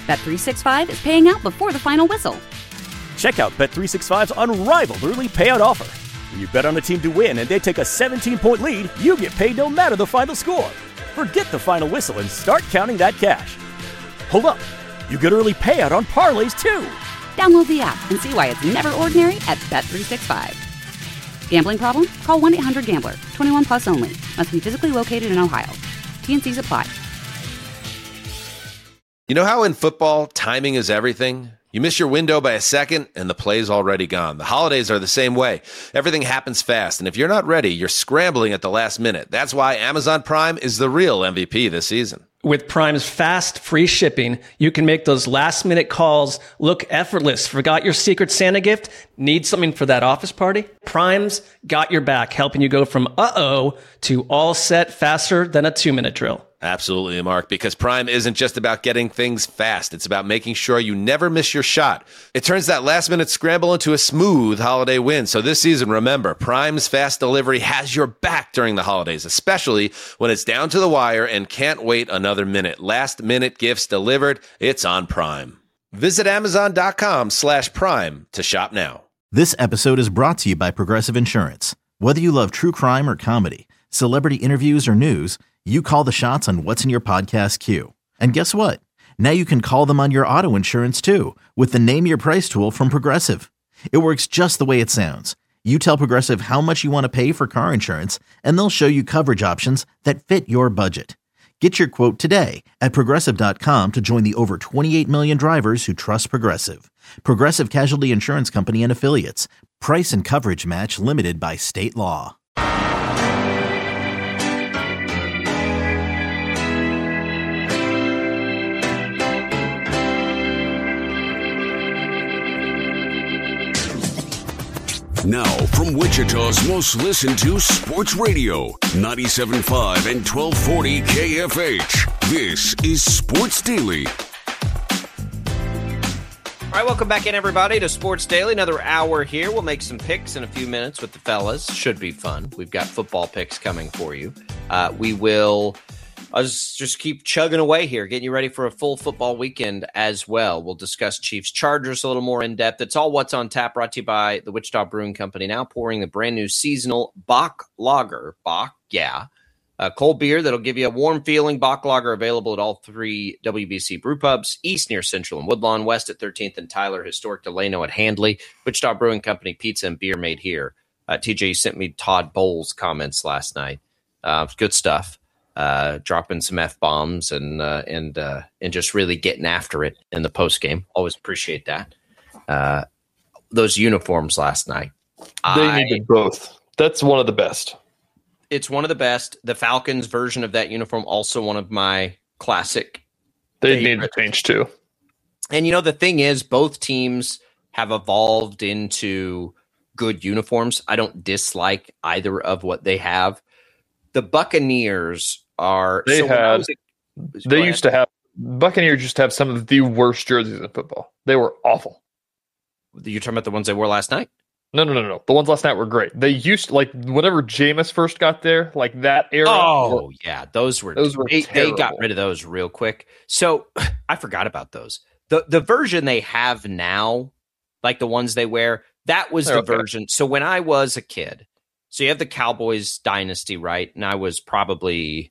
Bet365 is paying out before the final whistle. Check out Bet365's unrivaled early payout offer. When you bet on a team to win and they take a 17-point lead, you get paid no matter the final score. Forget the final whistle and start counting that cash. Hold up. You get early payout on parlays, too. Download the app and see why it's never ordinary at Bet365. Gambling problem? Call 1-800-GAMBLER. 21 plus only. Must be physically located in Ohio. T&Cs apply. You know how in football, timing is everything? You miss your window by a second, and the play's already gone. The holidays are the same way. Everything happens fast, and if you're not ready, you're scrambling at the last minute. That's why Amazon Prime is the real MVP this season. With Prime's fast, free shipping, you can make those last-minute calls look effortless. Forgot your Secret Santa gift? Need something for that office party? Prime's got your back, helping you go from uh-oh to all set faster than a 2-minute drill. Absolutely, Mark, because Prime isn't just about getting things fast. It's about making sure you never miss your shot. It turns that last-minute scramble into a smooth holiday win. So this season, remember, Prime's fast delivery has your back during the holidays, especially when it's down to the wire and can't wait another minute. Last-minute gifts delivered, it's on Prime. Visit Amazon.com/Prime to shop now. This episode is brought to you by Progressive Insurance. Whether you love true crime or comedy, celebrity interviews or news, you call the shots on what's in your podcast queue. And guess what? Now you can call them on your auto insurance too with the Name Your Price tool from Progressive. It works just the way it sounds. You tell Progressive how much you want to pay for car insurance, and they'll show you coverage options that fit your budget. Get your quote today at Progressive.com to join the over 28 million drivers who trust Progressive. Progressive Casualty Insurance Company and Affiliates. Price and coverage match limited by state law. Now, from Wichita's most listened to sports radio, 97.5 and 1240 KFH. This is Sports Daily. All right, welcome back in, everybody, to Sports Daily. Another hour here. We'll make some picks in a few minutes with the fellas. Should be fun. We've got football picks coming for you. I'll just keep chugging away here, getting you ready for a full football weekend as well. We'll discuss Chiefs-Chargers a little more in depth. It's all what's on tap, brought to you by the Wichita Brewing Company, now pouring the brand new seasonal Bach Lager. Bach, yeah. A cold beer that'll give you a warm feeling. Bach Lager available at all 3 WBC brew pubs, east near Central and Woodlawn, west at 13th and Tyler, historic Delano at Handley. Wichita Brewing Company, pizza and beer made here. TJ sent me Todd Bowles' comments last night. Good stuff. Dropping some F-bombs and just really getting after it in the post game. Always appreciate that. Those uniforms last night. They needed both. That's one of the best. It's one of the best. The Falcons version of that uniform, also one of my classic. They need to change too. And the thing is, both teams have evolved into good uniforms. I don't dislike either of what they have. The Buccaneers are. Buccaneers used to have some of the worst jerseys in football. They were awful. You're talking about the ones they wore last night? No. The ones last night were great. They used whenever Jameis first got there, like that era. Oh yeah, those were they got rid of those real quick. So I forgot about those. The version they have now, like the ones they wear, that was the version. So when I was a kid, so you have the Cowboys dynasty, right? And I was probably,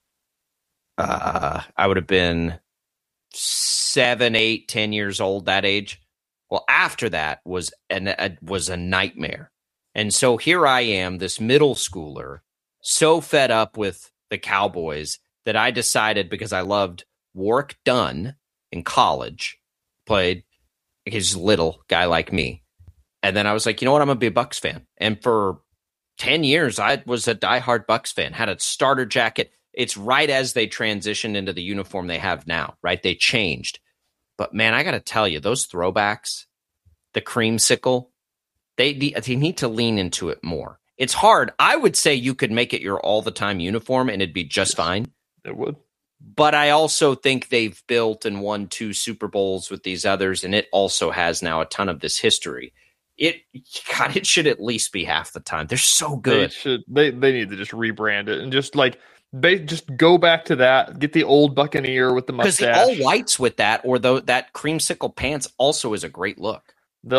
I would have been 7, 8, 10 years old, that age. Well, after that was a nightmare. And so here I am, this middle schooler, so fed up with the Cowboys that I decided, because I loved Warwick Dunn in college, played his little guy like me. And then I was like, you know what? I'm going to be a Bucs fan. And for 10 years, I was a diehard Bucs fan, had a starter jacket. It's right as they transitioned into the uniform they have now, right? They changed. But, man, I got to tell you, those throwbacks, the creamsicle, they need to lean into it more. It's hard. I would say you could make it your all-the-time uniform, and it'd be just fine. It would. But I also think they've built and won 2 Super Bowls with these others, and it also has now a ton of this history. It should at least be half the time. They're so good. They need to just rebrand it and just just go back to that. Get the old Buccaneer with the Because mustache. the all whites with that, or that creamsicle pants, also is a great look.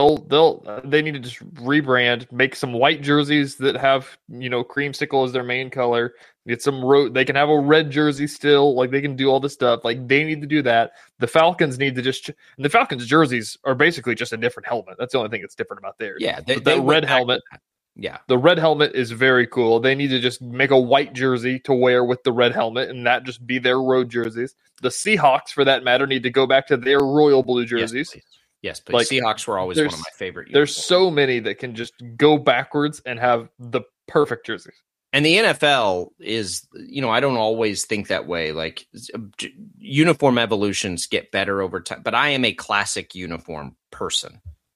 They need to just rebrand, make some white jerseys that have creamsicle as their main color. Get some they can have a red jersey still. Like, they can do all this stuff. Like, they need to do that. The Falcons need to the Falcons jerseys are basically just a different helmet. That's the only thing that's different about theirs. Yeah, the red helmet. Yeah, the red helmet is very cool. They need to just make a white jersey to wear with the red helmet, and that just be their road jerseys. The Seahawks, for that matter, need to go back to their royal blue jerseys. Yes, but like, Seahawks were always one of my favorite uniforms. There's so many that can just go backwards and have the perfect jerseys. And the NFL is, I don't always think that way. Like, uniform evolutions get better over time, but I am a classic uniform person.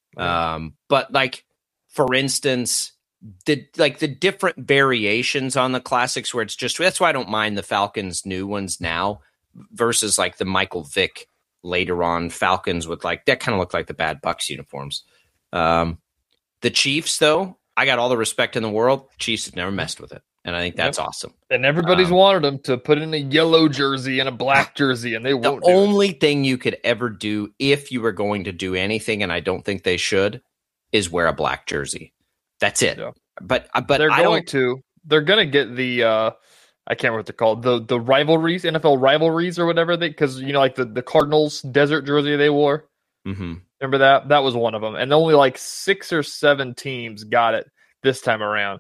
But like, for instance, the different variations on the classics where it's just, that's why I don't mind the Falcons new ones now versus like the Michael Vick later on Falcons with like, that kind of look like the bad Bucs uniforms. The Chiefs, though, I got all the respect in the world. Chiefs have never messed with it, and I think that's awesome. And everybody's wanted them to put in a yellow jersey and a black jersey, and they won't. The only thing you could ever do if you were going to do anything, and I don't think they should, is wear a black jersey. That's it. Yeah. But they're going to. They're going to get the. I can't remember what they're called. The rivalries, NFL rivalries or whatever. Because like the Cardinals desert jersey they wore. Mm-hmm. Remember that? That was one of them. And only like 6 or 7 teams got it this time around.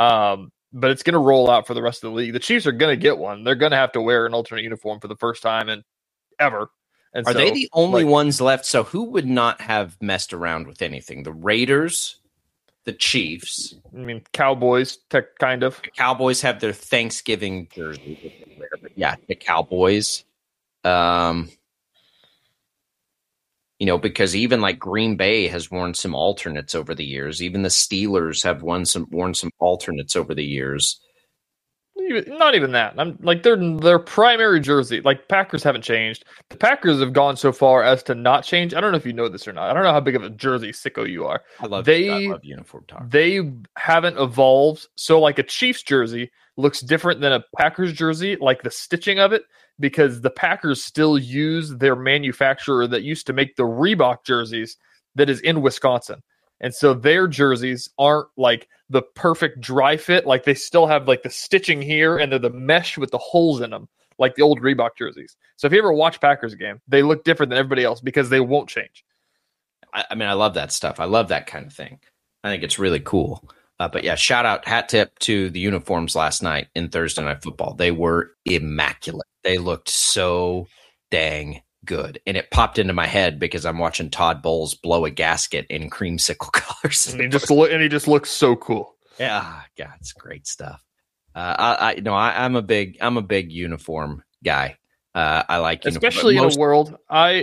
But it's going to roll out for the rest of the league. The Chiefs are going to get one. They're going to have to wear an alternate uniform for the first time in ever. And are they the only ones left? So who would not have messed around with anything? The Raiders, the Chiefs. I mean, Cowboys, kind of. The Cowboys have their Thanksgiving jersey. Yeah, the Cowboys. Because even like Green Bay has worn some alternates over the years. Even the Steelers have worn some alternates over the years. Not even that. I'm like their primary jersey. Like, Packers haven't changed. The Packers have gone so far as to not change. I don't know if you know this or not. I don't know how big of a jersey sicko you are. I love uniform talk. They haven't evolved. So like a Chiefs jersey looks different than a Packers jersey, like the stitching of it, because the Packers still use their manufacturer that used to make the Reebok jerseys that is in Wisconsin. And so their jerseys aren't like the perfect dry fit. Like, they still have like the stitching here and they're the mesh with the holes in them, like the old Reebok jerseys. So if you ever watch Packers game, they look different than everybody else because they won't change. I mean, I love that stuff. I love that kind of thing. I think it's really cool. But yeah, shout out, hat tip to the uniforms last night in Thursday Night Football. They were immaculate. They looked so dang good. And it popped into my head because I'm watching Todd Bowles blow a gasket in creamsicle colors. And he just looks so cool. Yeah, God, it's great stuff. I'm a big uniform guy. I like uniform, especially in a world.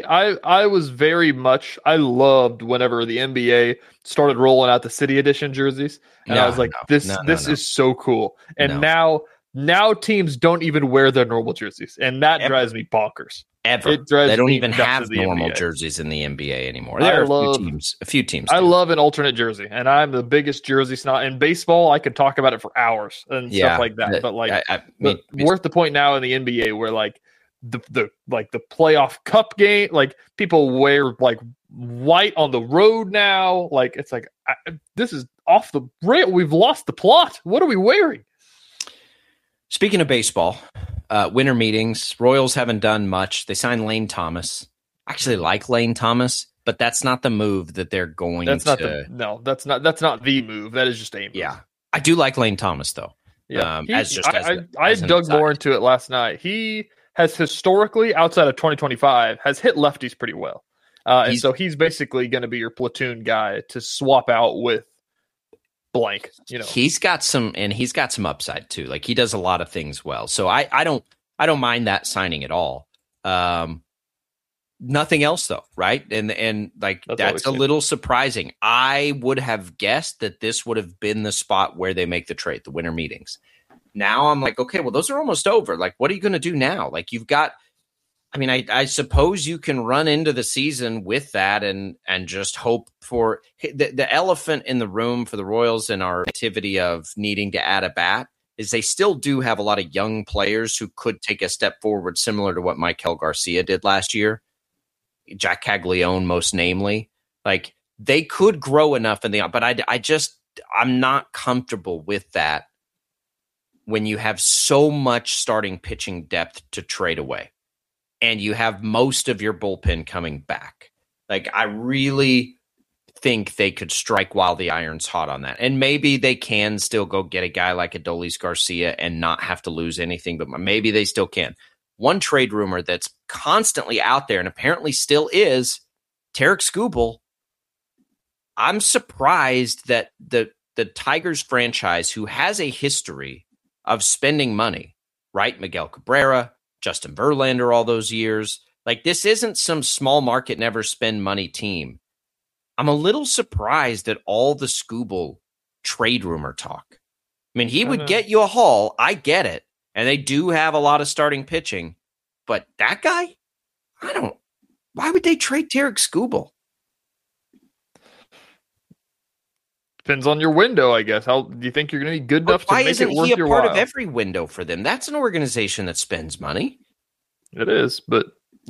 I was very much. I loved whenever the NBA started rolling out the City Edition jerseys, and I was like, this is so cool. And now teams don't even wear their normal jerseys, and that drives me bonkers. They don't even have normal jerseys in the NBA anymore. There are a few teams. I love an alternate jersey, and I'm the biggest jersey snot. In baseball, I could talk about it for hours and stuff like that. But we're at the point now in the NBA where like the playoff cup game, like people wear like white on the road now. Like, it's like, this is off the rail. We've lost the plot. What are we wearing? Speaking of baseball, winter meetings, Royals haven't done much. They signed Lane Thomas. I actually like Lane Thomas, but that's not the move that they're going to. That's not the move. That is just a move. Yeah. I do like Lane Thomas, though. Yeah. I dug more into it last night. He has historically, outside of 2025, has hit lefties pretty well. And so he's basically going to be your platoon guy to swap out with blank. He's got some upside too. Like, he does a lot of things well. So I don't mind that signing at all. Nothing else though, right? And like that's a little surprising. I would have guessed that this would have been the spot where they make the trade, the winter meetings. Now I'm like, okay, well, those are almost over. Like, what are you going to do now? Like, you've got, I mean, I suppose you can run into the season with that and just hope for the elephant in the room for the Royals and our activity of needing to add a bat is they still do have a lot of young players who could take a step forward, similar to what Michael Garcia did last year. Jack Caglione, most namely. Like, they could grow enough but I'm not comfortable with that when you have so much starting pitching depth to trade away and you have most of your bullpen coming back. Like, I really think they could strike while the iron's hot on that. And maybe they can still go get a guy like Adolis Garcia and not have to lose anything, but maybe they still can. One trade rumor that's constantly out there and apparently still is Tarik Skubal. I'm surprised that the Tigers franchise, who has a history of spending money, right? Miguel Cabrera, Justin Verlander, all those years. Like, this isn't some small market, never spend money team. I'm a little surprised at all the Skubal trade rumor talk. I mean, he would get you a haul. I get it. And they do have a lot of starting pitching. But that guy, why would they trade Tarik Skubal? Depends on your window, I guess. How do you think you're going to be good enough to make it worth your while? Why isn't he a part of every window for them? That's an organization that spends money. It is, but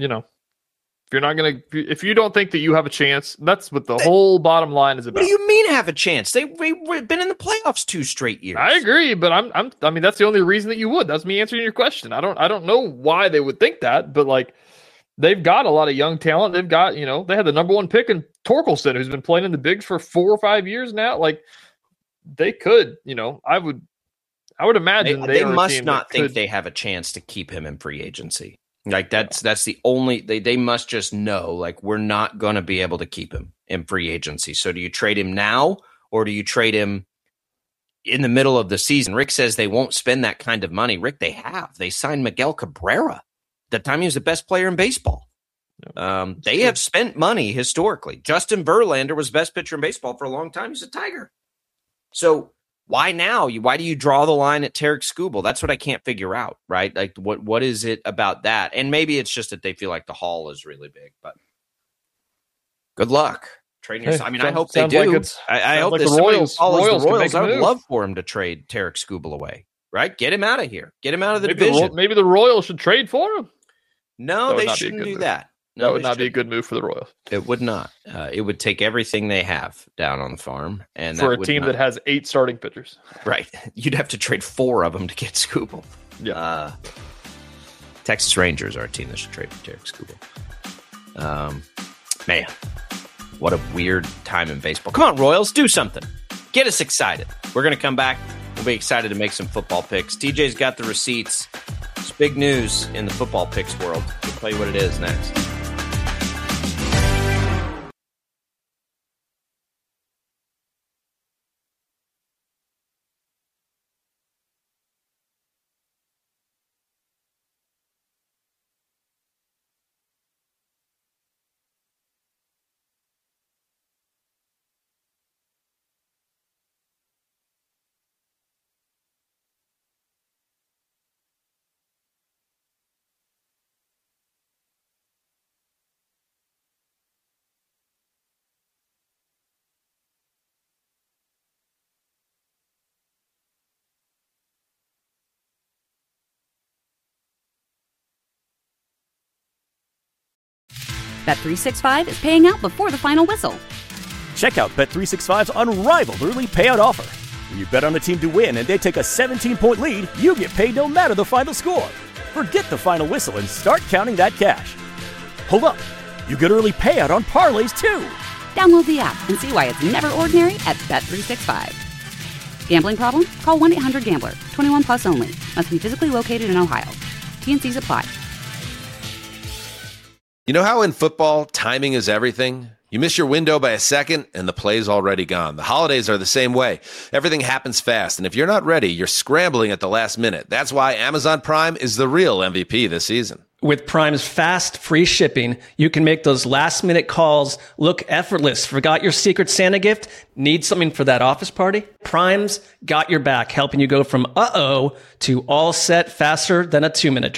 if you don't think that you have a chance, that's what the whole bottom line is about. What do you mean have a chance? They've been in the playoffs 2 straight years. I agree, but I mean, that's the only reason that you would. That's me answering your question. I don't know why they would think that, but like, they've got a lot of young talent. They've got, they had the number 1 pick in Torkelson, who's been playing in the bigs for 4 or 5 years now. Like, they could, I would imagine they must not think they have a chance to keep him in free agency. Like, that's the only, they must just know, like, we're not going to be able to keep him in free agency. So do you trade him now, or do you trade him in the middle of the season? Rick says they won't spend that kind of money. Rick, they signed Miguel Cabrera. The time he was the best player in baseball. They have spent money historically. Justin Verlander was best pitcher in baseball for a long time. He's a Tiger. So why now? Why do you draw the line at Tarik Skubal? That's what I can't figure out, right? Like, what is it about that? And maybe it's just that they feel like the haul is really big, but good luck trading yourself. I mean, I hope they do. I hope that somebody who follows the Royals, I would love for him to trade Tarik Skubal away, right? Get him out of here. Get him out of the division. Maybe the Royals should trade for him. No, they shouldn't do that. No, that would not be a good move for the Royals. It would not. It would take everything they have down on the farm, and for a team that has 8 starting pitchers, right? You'd have to trade 4 of them to get Skubal. Yeah. Texas Rangers are a team that should trade for Tarik Skubal. Man, what a weird time in baseball. Come on, Royals, do something. Get us excited. We're going to come back. We'll be excited to make some football picks. TJ's got the receipts. It's big news in the football picks world. We'll tell you what it is next. Bet365 is paying out before the final whistle. Check out Bet365's unrivaled early payout offer. When you bet on a team to win and they take a 17-point lead, you get paid no matter the final score. Forget the final whistle and start counting that cash. Hold up. You get early payout on parlays, too. Download the app and see why it's never ordinary at Bet365. Gambling problem? Call 1-800-GAMBLER. 21 plus only. Must be physically located in Ohio. T&Cs apply. You know how in football, timing is everything? You miss your window by a second, and the play's already gone. The holidays are the same way. Everything happens fast, and if you're not ready, you're scrambling at the last minute. That's why Amazon Prime is the real MVP this season. With Prime's fast, free shipping, you can make those last-minute calls look effortless. Forgot your Secret Santa gift? Need something for that office party? Prime's got your back, helping you go from uh-oh to all set faster than a 2-minute drill.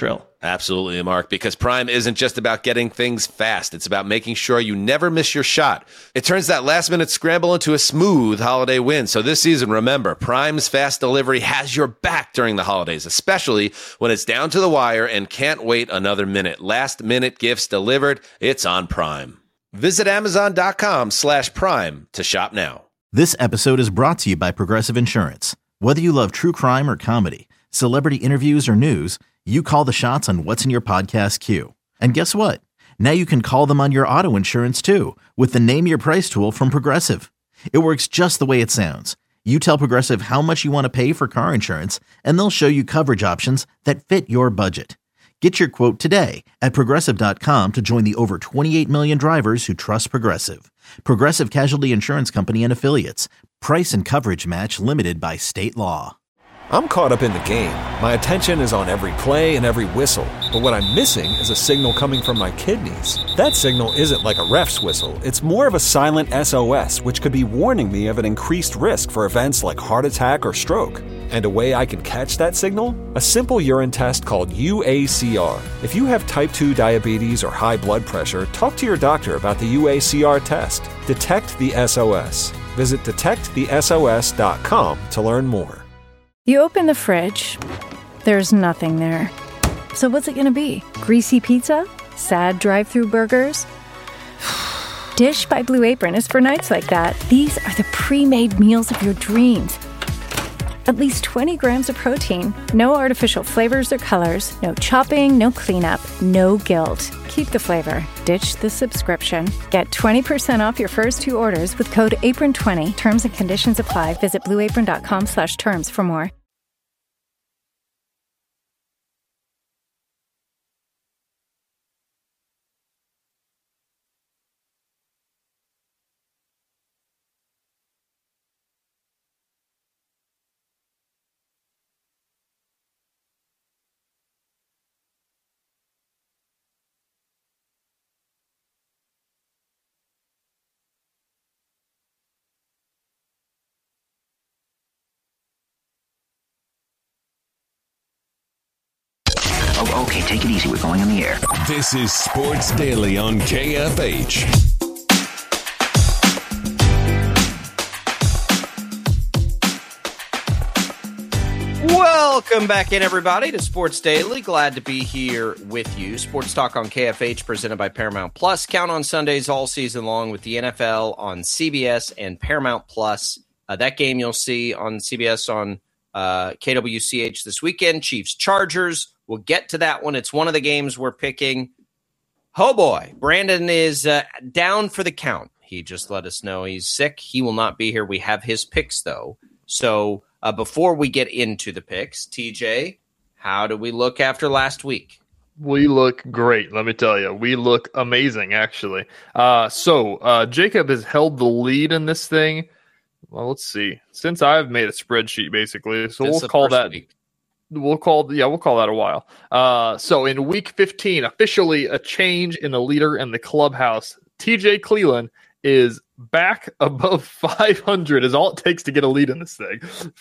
Absolutely, Mark, because Prime isn't just about getting things fast. It's about making sure you never miss your shot. It turns that last-minute scramble into a smooth holiday win. So this season, remember, Prime's fast delivery has your back during the holidays, especially when it's down to the wire and can't wait another minute. Last-minute gifts delivered, it's on Prime. Visit Amazon.com/Prime to shop now. This episode is brought to you by Progressive Insurance. Whether you love true crime or comedy, celebrity interviews or news, you call the shots on what's in your podcast queue. And guess what? Now you can call them on your auto insurance too with the Name Your Price tool from Progressive. It works just the way it sounds. You tell Progressive how much you want to pay for car insurance, and they'll show you coverage options that fit your budget. Get your quote today at Progressive.com to join the over 28 million drivers who trust Progressive. Progressive Casualty Insurance Company and Affiliates. Price and coverage match limited by state law. I'm caught up in the game. My attention is on every play and every whistle. But what I'm missing is a signal coming from my kidneys. That signal isn't like a ref's whistle. It's more of a silent SOS, which could be warning me of an increased risk for events like heart attack or stroke. And a way I can catch that signal? A simple urine test called UACR. If you have type 2 diabetes or high blood pressure, talk to your doctor about the UACR test. Detect the SOS. Visit detectthesos.com to learn more. You open the fridge, there's nothing there. So what's it gonna be? Greasy pizza? Sad drive-through burgers? Dish by Blue Apron is for nights like that. These are the pre-made meals of your dreams. At least 20 grams of protein, no artificial flavors or colors, no chopping, no cleanup, no guilt. Keep the flavor. Ditch the subscription. Get 20% off your first 2 orders with code APRON20. Terms and conditions apply. Visit blueapron.com/terms for more. Okay, take it easy. We're going on the air. This is Sports Daily on KFH. Welcome back in, everybody, to Sports Daily. Glad to be here with you. Sports Talk on KFH, presented by Paramount Plus. Count on Sundays all season long with the NFL on CBS and Paramount Plus. That game you'll see on CBS on KWCH this weekend. Chiefs-Chargers. We'll get to that one. It's one of the games we're picking. Oh, boy. Brandon is down for the count. He just let us know he's sick. He will not be here. We have his picks, though. So before we get into the picks, TJ, how do we look after last week? We look great, let me tell you. We look amazing, actually. So Jacob has held the lead in this thing. Well, let's see. Since I've made a spreadsheet, basically. So we'll call that week. We'll call that a while. So in week 15, officially a change in the leader in the clubhouse. TJ Cleland is back above 500 is all it takes to get a lead in this thing.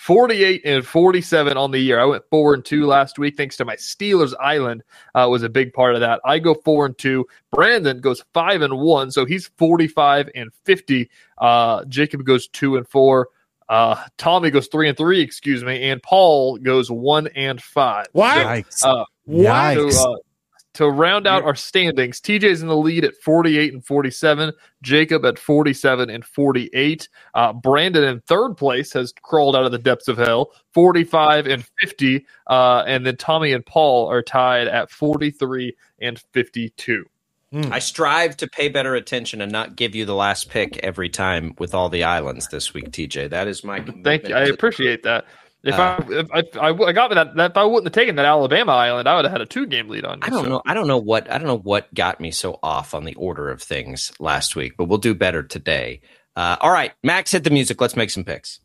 48-47 on the year. I went 4-2 last week thanks to my Steelers Island was a big part of that. I go 4-2. Brandon goes 5-1, so he's 45-50. Jacob goes 2-4. Tommy goes 3-3, excuse me, and Paul goes 1-5. What? What? To round out our standings, TJ's in the lead at 48-47, Jacob at 47-48. Brandon in third place has crawled out of the depths of hell, 45-50, and then Tommy and Paul are tied at 43-52. I strive to pay better attention and not give you the last pick every time with all the islands this week, TJ. That is my commitment. Thank you. I appreciate that. If I got that if I wouldn't have taken that Alabama island, I would have had a 2-game lead on you. I don't know what got me so off on the order of things last week, but we'll do better today. All right, Max, hit the music. Let's make some picks.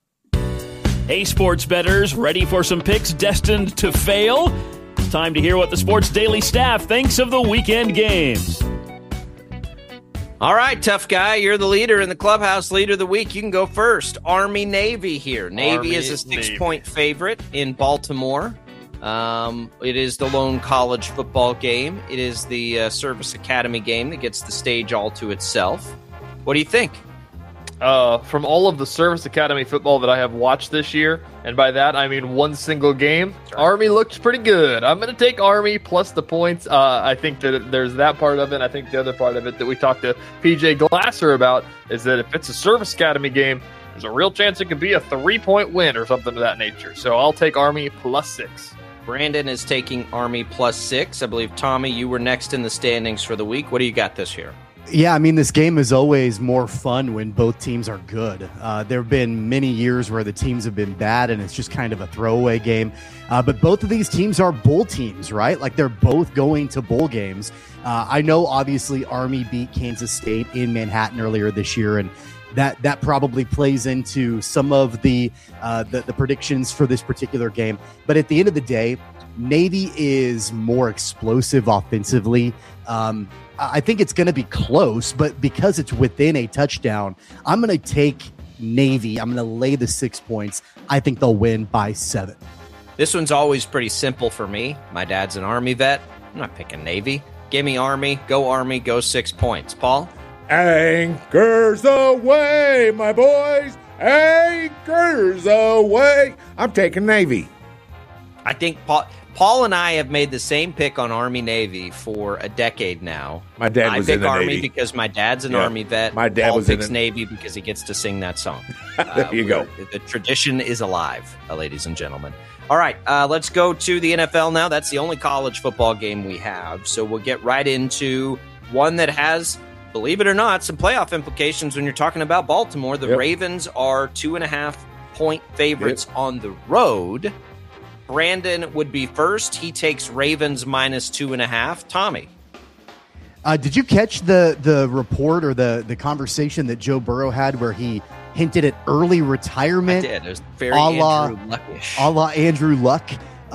Hey, sports bettors, ready for some picks destined to fail? It's time to hear what the Sports Daily staff thinks of the weekend games. All right, tough guy. You're the leader in the clubhouse, leader of the week. You can go first. Army-Navy here. Navy is a 6-point favorite in Baltimore. It is the lone college football game. It is the Service Academy game that gets the stage all to itself. What do you think? From all of the Service Academy football that I have watched this year, and by that I mean one single game, Army looked pretty good. I'm going to take Army plus the points. I think that there's that part of it. I think the other part of it that we talked to PJ Glasser about is that if it's a Service Academy game, there's a real chance it could be a 3-point win or something of that nature. So I'll take Army plus 6. Brandon is taking Army plus 6. I believe, Tommy, you were next in the standings for the week. What do you got this year? Yeah, I mean, this game is always more fun when both teams are good. There have been many years where the teams have been bad and it's just kind of a throwaway game. But both of these teams are bowl teams, right? Like, they're both going to bowl games. I know, obviously, Army beat Kansas State in Manhattan earlier this year, and that probably plays into some of the predictions for this particular game. But at the end of the day, Navy is more explosive offensively. I think it's going to be close, but because it's within a touchdown, I'm going to take Navy. I'm going to lay the 6 points. I think they'll win by 7. This one's always pretty simple for me. My dad's an Army vet. I'm not picking Navy. Give me Army, go 6 points. Paul? Anchors away, my boys. Anchors away. I'm taking Navy. I think Paul and I have made the same pick on Army Navy for a decade now. My dad was in the Army Navy because my dad's an Army vet. My dad Paul was in picks Navy because he gets to sing that song. There you go. The tradition is alive, ladies and gentlemen. All right, let's go to the NFL now. That's the only college football game we have. So we'll get right into one that has, believe it or not, some playoff implications when you're talking about Baltimore. The Ravens are 2.5-point favorites on the road. Brandon would be first. He takes Ravens minus 2.5. Tommy. Did you catch the report or the conversation that Joe Burrow had where he hinted at early retirement? I did. It was very Andrew Luck-ish. A la Andrew Luck.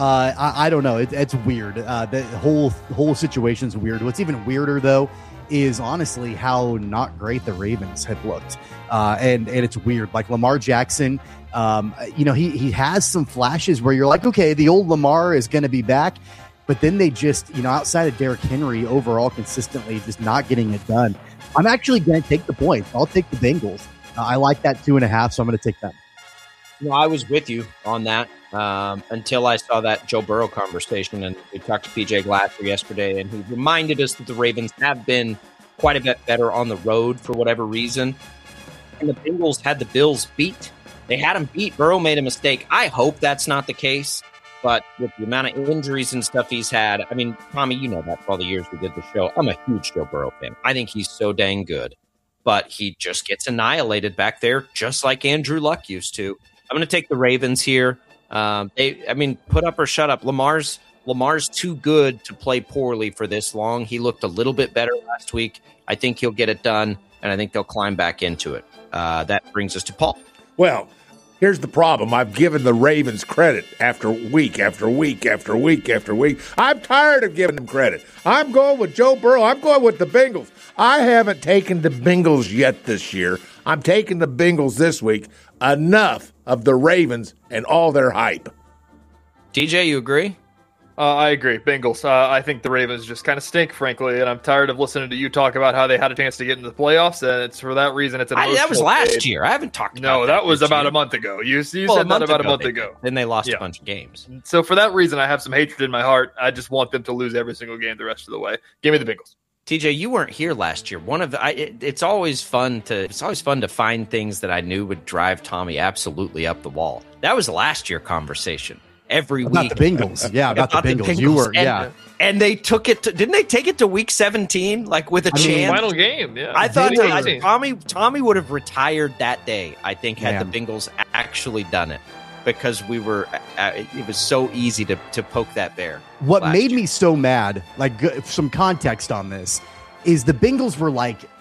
I don't know. It's weird. The whole situation's weird. What's even weirder, though, is honestly how not great the Ravens have looked. And it's weird. Like Lamar Jackson, he has some flashes where you're like, okay, the old Lamar is going to be back. But then they just, outside of Derrick Henry, overall consistently just not getting it done. I'm actually going to take the points. I'll take the Bengals. I like that 2.5, so I'm going to take that. I was with you on that until I saw that Joe Burrow conversation. And we talked to PJ Glasser yesterday, and he reminded us that the Ravens have been quite a bit better on the road for whatever reason. And the Bengals had the Bills beat. They had them beat. Burrow made a mistake. I hope that's not the case. But with the amount of injuries and stuff he's had, I mean, Tommy, you know that for all the years we did the show. I'm a huge Joe Burrow fan. I think he's so dang good. But he just gets annihilated back there, just like Andrew Luck used to. I'm going to take the Ravens here. Put up or shut up. Lamar's too good to play poorly for this long. He looked a little bit better last week. I think he'll get it done, and I think they'll climb back into it. That brings us to Paul. Well, here's the problem. I've given the Ravens credit after week after week after week after week. I'm tired of giving them credit. I'm going with Joe Burrow. I'm going with the Bengals. I haven't taken the Bengals yet this year. I'm taking the Bengals this week. Enough of the Ravens and all their hype. DJ, you agree? I agree. Bengals. I think the Ravens just kind of stink, frankly, and I'm tired of listening to you talk about how they had a chance to get into the playoffs, and it's for that reason. It's an emotional that was last trade. year. I haven't talked about No, that was this about year. a month ago. You said that about a month ago. Then they lost a bunch of games. So for that reason, I have some hatred in my heart. I just want them to lose every single game the rest of the way. Give me the Bengals. TJ, you weren't here last year. It's always fun to find things that I knew would drive Tommy absolutely up the wall. That was last year conversation. Every about week the Bengals. Yeah, about the Bengals. You were, and they took it to, didn't they take it to week 17, like with a chance? Final game, yeah. I thought Tommy would have retired that day, I think, had the Bengals actually done it, because it was so easy to poke that bear. What made me so mad, like some context on this, is the Bengals were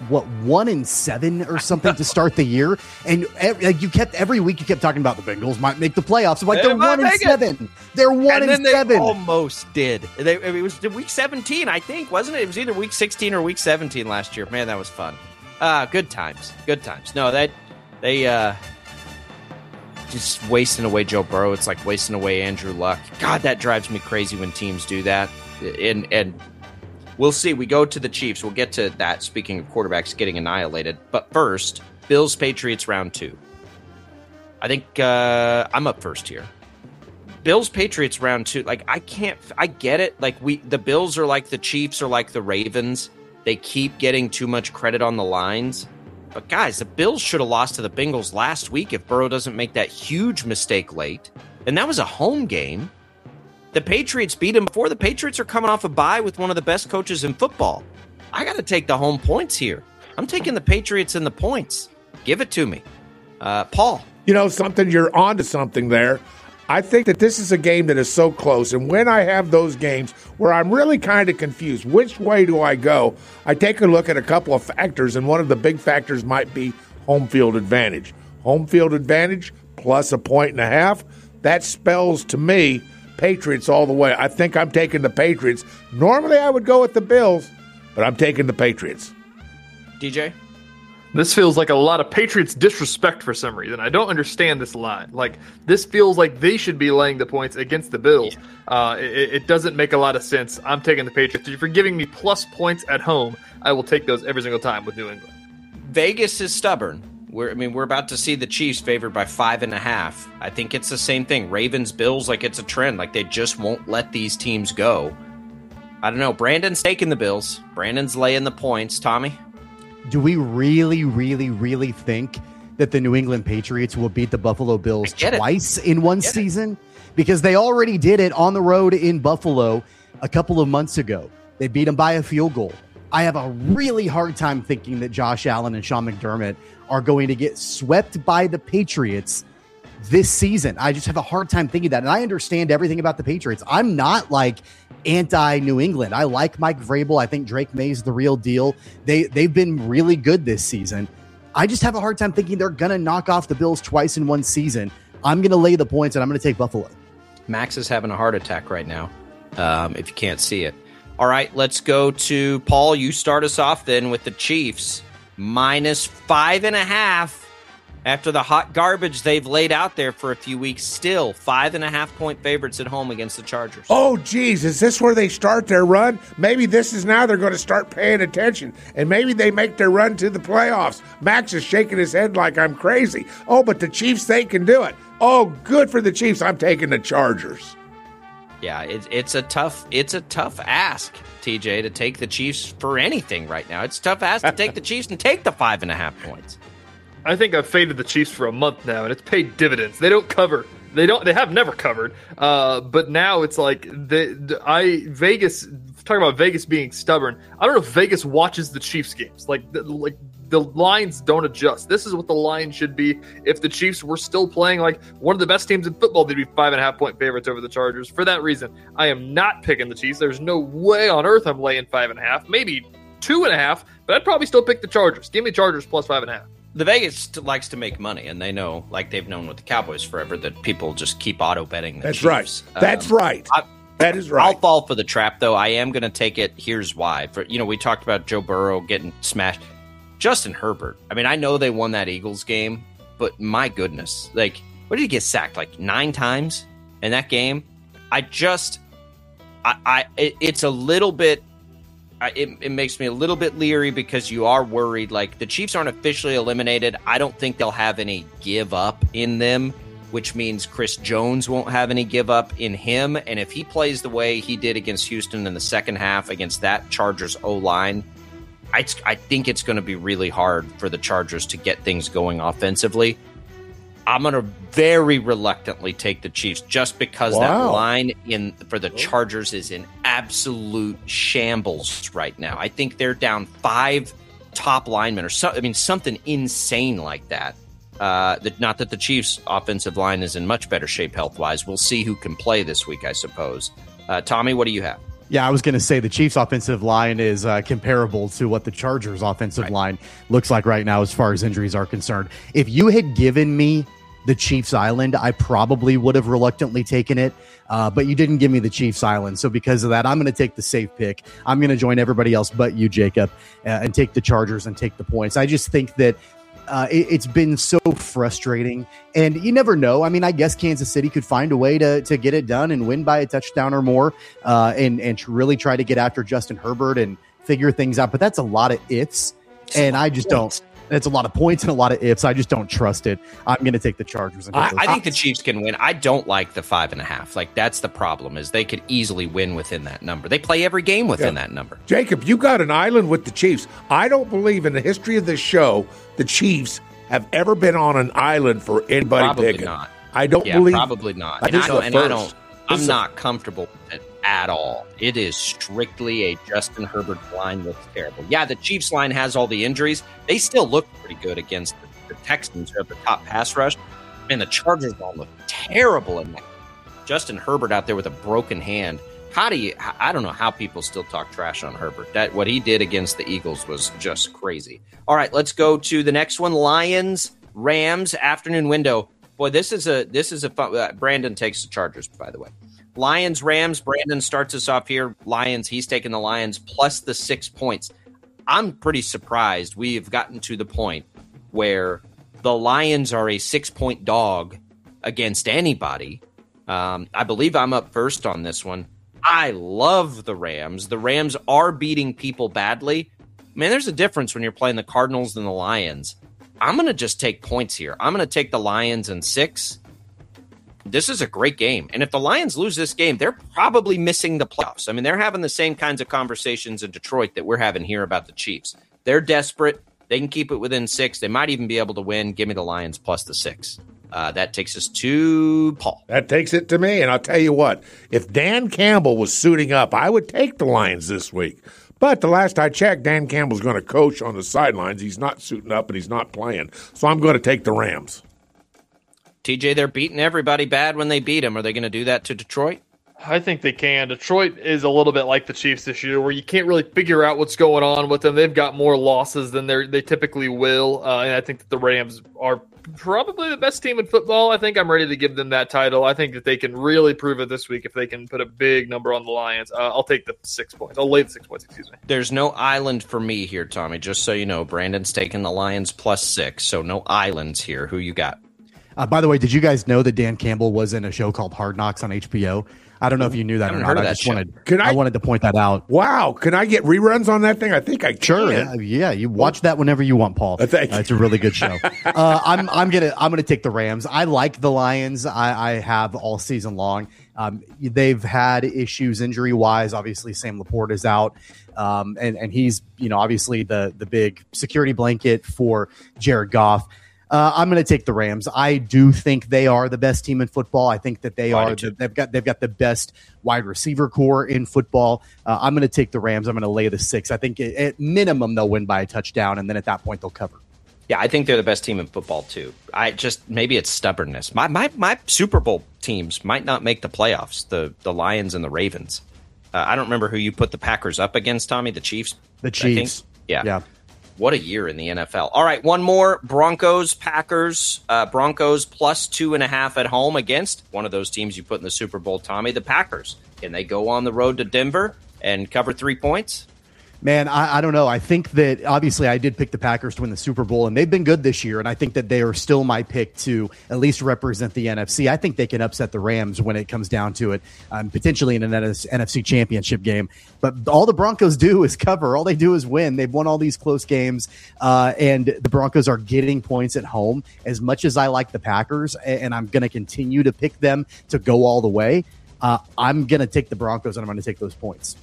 1-7 or something to start the year, and every week you kept talking about the Bengals might make the playoffs. I'm like, they're 1-7. They're 1-7. And then they almost did. It was week 17, I think, wasn't it? It was either week 16 or week 17 last year. Man, that was fun. Good times. Good times. No, just wasting away Joe Burrow. It's like wasting away Andrew Luck. God, that drives me crazy when teams do that. And we'll see. We go to the Chiefs. We'll get to that, speaking of quarterbacks getting annihilated. But first, Bills-Patriots round 2. I think I'm up first here. Bills-Patriots round 2. Like, I get it. Like, the Bills are like the Chiefs are like the Ravens. They keep getting too much credit on the lines. But, guys, the Bills should have lost to the Bengals last week if Burrow doesn't make that huge mistake late. And that was a home game. The Patriots beat him before. The Patriots are coming off a bye with one of the best coaches in football. I got to take the home points here. I'm taking the Patriots and the points. Give it to me. Paul. You know something? You're onto something there. I think that this is a game that is so close, and when I have those games where I'm really kind of confused, which way do I go? I take a look at a couple of factors, and one of the big factors might be home field advantage. Home field advantage plus 1.5. That spells to me Patriots all the way. I think I'm taking the Patriots. Normally I would go with the Bills, but I'm taking the Patriots. DJ? This feels like a lot of Patriots disrespect for some reason. I don't understand this line. Like, this feels like they should be laying the points against the Bills. It doesn't make a lot of sense. I'm taking the Patriots. If you're giving me plus points at home, I will take those every single time with New England. Vegas is stubborn. We're about to see the Chiefs favored by 5.5. I think it's the same thing. Ravens, Bills, like it's a trend. Like they just won't let these teams go. I don't know. Brandon's taking the Bills. Brandon's laying the points. Tommy? Do we really, really, really think that the New England Patriots will beat the Buffalo Bills twice in one season? Because they already did it on the road in Buffalo a couple of months ago. They beat them by a field goal. I have a really hard time thinking that Josh Allen and Sean McDermott are going to get swept by the Patriots this season. I just have a hard time thinking that. And I understand everything about the Patriots. I'm not like anti-New England. I like Mike Vrabel. I think Drake May's the real deal. They've been really good this season. I just have a hard time thinking they're going to knock off the Bills twice in one season. I'm going to lay the points, and I'm going to take Buffalo. Max is having a heart attack right now, if you can't see it. All right, let's go to Paul. You start us off then with the Chiefs. Minus 5.5 after the hot garbage they've laid out there for a few weeks. Still 5.5-point favorites at home against the Chargers. Oh, geez, is this where they start their run? Maybe this is now they're going to start paying attention, and maybe they make their run to the playoffs. Max is shaking his head like I'm crazy. Oh, but the Chiefs, they can do it. Oh, good for the Chiefs. I'm taking the Chargers. Yeah, it's a tough ask, TJ, to take the Chiefs for anything right now. It's a tough ask to take the Chiefs and take the 5.5 points. I think I've faded the Chiefs for a month now, and it's paid dividends. They don't cover. They have never covered. But now it's like Vegas. Talking about Vegas being stubborn. I don't know if Vegas watches the Chiefs games. Like the lines don't adjust. This is what the line should be. If the Chiefs were still playing like one of the best teams in football, they'd be 5.5-point favorites over the Chargers. For that reason, I am not picking the Chiefs. There's no way on earth I'm laying 5.5, maybe 2.5, but I'd probably still pick the Chargers. Give me Chargers plus 5.5. The Vegas likes to make money, and they know, like they've known with the Cowboys forever, that people just keep auto betting the Chiefs. Right. That's right. That is right. I'll fall for the trap, though. I am going to take it. Here's why. We talked about Joe Burrow getting smashed. Justin Herbert. I mean, I know they won that Eagles game, but my goodness, like, what did he get sacked? Like 9 times in that game? It's a little bit. It makes me a little bit leery because you are worried. Like, the Chiefs aren't officially eliminated. I don't think they'll have any give up in them, which means Chris Jones won't have any give up in him. And if he plays the way he did against Houston in the second half against that Chargers O-line, I think it's going to be really hard for the Chargers to get things going offensively. I'm going to very reluctantly take the Chiefs just because that line for the Chargers is in absolute shambles right now. I think they're down 5 top linemen or something insane like that. Not that the Chiefs' offensive line is in much better shape health-wise. We'll see who can play this week, I suppose. Tommy, what do you have? Yeah, I was going to say the Chiefs' offensive line is comparable to what the Chargers' offensive line looks like right now as far as injuries are concerned. If you had given me the Chiefs Island, I probably would have reluctantly taken it, but you didn't give me the Chiefs Island. So because of that, I'm going to take the safe pick. I'm going to join everybody else but you, Jacob, and take the Chargers and take the points. I just think that It's been so frustrating, and you never know. I mean, I guess Kansas City could find a way to get it done and win by a touchdown or more, and to really try to get after Justin Herbert and figure things out. But that's a lot of ifs, and I just don't. It's a lot of points and a lot of ifs. I just don't trust it. I'm going to take the Chargers. I think the Chiefs can win. I don't like the 5.5. Like, that's the problem, is they could easily win within that number. They play every game within that number. Jacob, you got an island with the Chiefs. I don't believe in the history of this show the Chiefs have ever been on an island for anybody Probably picking. not. I don't believe. Probably not. I'm not comfortable with it at all. It is strictly a Justin Herbert line looks terrible. Yeah, the Chiefs line has all the injuries. They still look pretty good against the Texans, who have the top pass rush. And the Chargers line look terrible in that. Justin Herbert out there with a broken hand. I don't know how people still talk trash on Herbert. That what he did against the Eagles was just crazy. All right, let's go to the next one. Lions, Rams, afternoon window. Boy, this is a fun. Brandon takes the Chargers, by the way. Lions, Rams. Brandon starts us off here. Lions. He's taking the Lions plus the 6 points. I'm pretty surprised we've gotten to the point where the Lions are a 6-point dog against anybody. I believe I'm up first on this one. I love the Rams. The Rams are beating people badly. Man, there's a difference when you're playing the Cardinals and the Lions. I'm going to just take points here. I'm going to take the Lions in 6. This is a great game. And if the Lions lose this game, they're probably missing the playoffs. I mean, they're having the same kinds of conversations in Detroit that we're having here about the Chiefs. They're desperate. They can keep it within 6. They might even be able to win. Give me the Lions plus the 6. That takes us to Paul. That takes it to me. And I'll tell you what, if Dan Campbell was suiting up, I would take the Lions this week. But the last I checked, Dan Campbell's going to coach on the sidelines. He's not suiting up and he's not playing. So I'm going to take the Rams. TJ, they're beating everybody bad when they beat them. Are they going to do that to Detroit? I think they can. Detroit is a little bit like the Chiefs this year, where you can't really figure out what's going on with them. They've got more losses than they typically will, and I think that the Rams are probably the best team in football. I think I'm ready to give them that title. I think that they can really prove it this week if they can put a big number on the Lions. I'll take the 6 points. I'll lay the 6 points, excuse me. There's no island for me here, Tommy, just so you know. Brandon's taking the Lions plus 6, so no islands here. Who you got? By the way, did you guys know that Dan Campbell was in a show called Hard Knocks on HBO? I don't know if you knew that or not. I wanted to point that out. Wow. Can I get reruns on that thing? I think I can. Sure. Yeah. You watch that whenever you want, Paul. It's a really good show. I'm gonna take the Rams. I like the Lions. I have all season long. They've had issues injury wise. Obviously, Sam Laporte is out. And he's, obviously the big security blanket for Jared Goff. I'm going to take the Rams. I do think they are the best team in football. I think that they've got the best wide receiver core in football. I'm going to take the Rams. I'm going to lay the 6. I think at minimum they'll win by a touchdown, and then at that point they'll cover. Yeah, I think they're the best team in football too. Maybe it's stubbornness. My Super Bowl teams might not make the playoffs. The Lions and the Ravens. I don't remember who you put the Packers up against, Tommy. The Chiefs. The Chiefs. Yeah. What a year in the NFL. All right, one more. Broncos, Packers. Broncos plus 2.5 at home against one of those teams you put in the Super Bowl, Tommy, the Packers. Can they go on the road to Denver and cover 3 points? Man, I don't know. I think that obviously I did pick the Packers to win the Super Bowl, and they've been good this year, and I think that they are still my pick to at least represent the NFC. I think they can upset the Rams when it comes down to it, potentially in an NFC championship game. But all the Broncos do is cover. All they do is win. They've won all these close games, and the Broncos are getting points at home. As much as I like the Packers, and I'm going to continue to pick them to go all the way, I'm going to take the Broncos, and I'm going to take those points.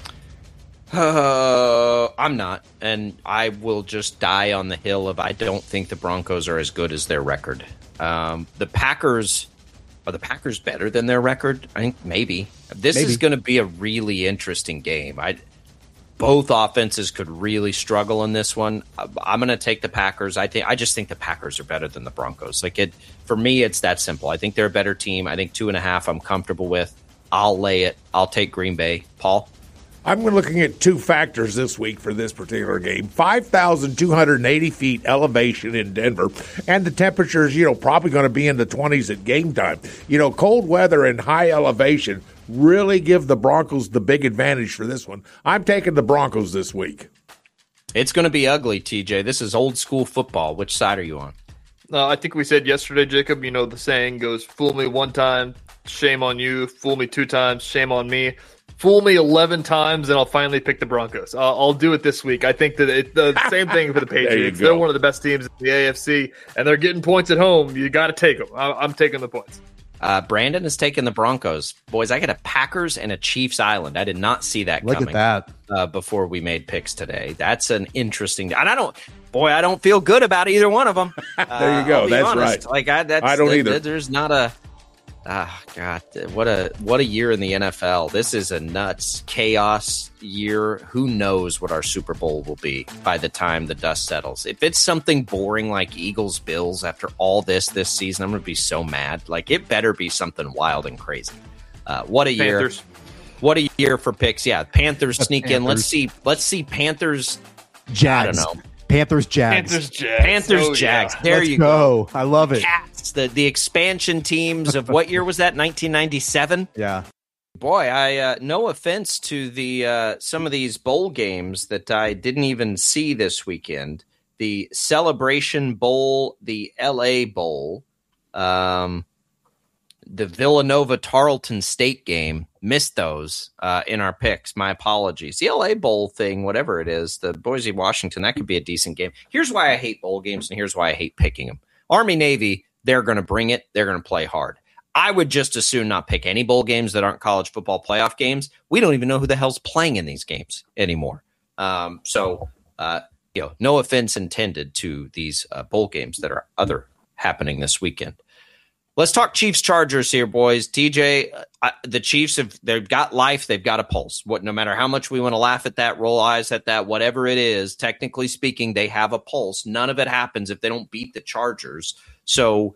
I'm not, and I will just die on the hill of I don't think the Broncos are as good as their record. The Packers, are the Packers better than their record? I think maybe. This is going to be a really interesting game. Both offenses could really struggle in this one. I'm going to take the Packers. I just think the Packers are better than the Broncos. For me, it's that simple. I think they're a better team. I think 2.5 I'm comfortable with. I'll lay it. I'll take Green Bay. Paul? I'm looking at 2 factors this week for this particular game. 5,280 feet elevation in Denver, and the temperatures, probably going to be in the 20s at game time. Cold weather and high elevation really give the Broncos the big advantage for this one. I'm taking the Broncos this week. It's going to be ugly, TJ. This is old school football. Which side are you on? I think we said yesterday, Jacob, the saying goes, fool me one time, shame on you. Fool me 2 times, shame on me. Fool me 11 times, and I'll finally pick the Broncos. I'll do it this week. I think that the same thing for the Patriots. They're one of the best teams in the AFC, and they're getting points at home. You got to take them. I'm taking the points. Brandon is taking the Broncos. Boys, I got a Packers and a Chiefs Island. I did not see that coming. Look at that. Before we made picks today. That's an interesting – and I don't feel good about either one of them. There you go. That's honest. right. I don't either. There's not a God, what a year in the NFL. This is a nuts chaos year. Who knows what our Super Bowl will be by the time the dust settles. If it's something boring like Eagles Bills after all this season, I'm going to be so mad. It better be something wild and crazy. What a year. Panthers. What a year for picks. Yeah, Panthers sneak in. Let's see Panthers Jags. I don't know. Panthers Jags. Jags. Yeah. There Let's you go. I love it. Cats, the expansion teams of what year was that? 1997? Yeah. Boy, I no offense to the some of these bowl games that I didn't even see this weekend. The Celebration Bowl, the LA Bowl, the Villanova-Tarleton State game, missed those in our picks. My apologies. The LA Bowl thing, whatever it is, the Boise-Washington, that could be a decent game. Here's why I hate bowl games, and here's why I hate picking them. Army-Navy, they're going to bring it. They're going to play hard. I would just as soon not pick any bowl games that aren't college football playoff games. We don't even know who the hell's playing in these games anymore. No offense intended to these bowl games that are happening this weekend. Let's talk Chiefs-Chargers here, boys. TJ, the Chiefs, they've got life. They've got a pulse. No matter how much we want to laugh at that, roll eyes at that, whatever it is, technically speaking, they have a pulse. None of it happens if they don't beat the Chargers. So